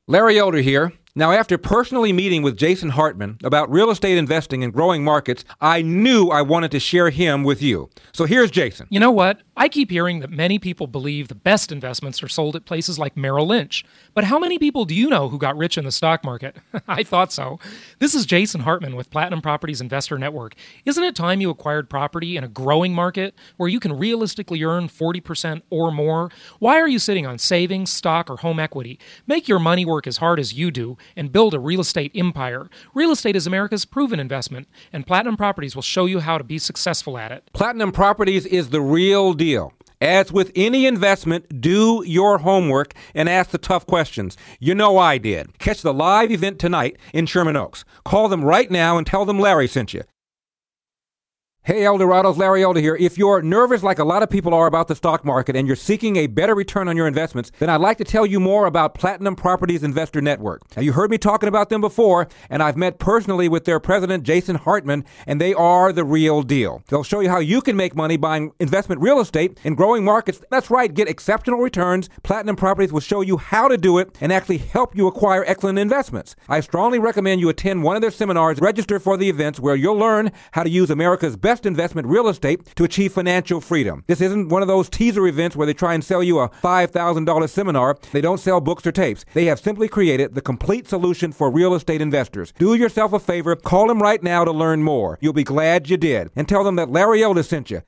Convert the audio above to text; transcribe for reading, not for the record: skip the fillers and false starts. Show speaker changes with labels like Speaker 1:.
Speaker 1: Larry Elder here. Now, after personally meeting with Jason Hartman about real estate investing in growing markets, I knew I wanted to share him with you. So here's Jason.
Speaker 2: You know what? I keep hearing that many people believe the best investments are sold at places like Merrill Lynch. But how many people do you know who got rich in the stock market? I thought so. This is Jason Hartman with Platinum Properties Investor Network. Isn't it time you acquired property in a growing market where you can realistically earn 40% or more? Why are you sitting on savings, stock, or home equity? Make your money work as hard as you do and build a real estate empire. Real estate is America's proven investment, and Platinum Properties will show you how to be successful at it.
Speaker 1: Platinum Properties is the real deal. As with any investment, do your homework and ask the tough questions. You know I did. Catch the live event tonight in Sherman Oaks. Call them right now and tell them Larry sent you. Hey, Eldorado's Larry Elder here. If you're nervous like a lot of people are about the stock market and you're seeking a better return on your investments, then I'd like to tell you more about Platinum Properties Investor Network. Now, you heard me talking about them before, and I've met personally with their president, Jason Hartman, and they are the real deal. They'll show you how you can make money buying investment real estate in growing markets. That's right, get exceptional returns. Platinum Properties will show you how to do it and actually help you acquire excellent investments. I strongly recommend you attend one of their seminars, register for the events where you'll learn how to use America's best investment real estate to achieve financial freedom. This isn't one of those teaser events where they try and sell you a $5,000 seminar. They don't sell books or tapes. They have simply created the complete solution for real estate investors. Do yourself a favor. Call them right now to learn more. You'll be glad you did. And tell them that Larry Elder sent you.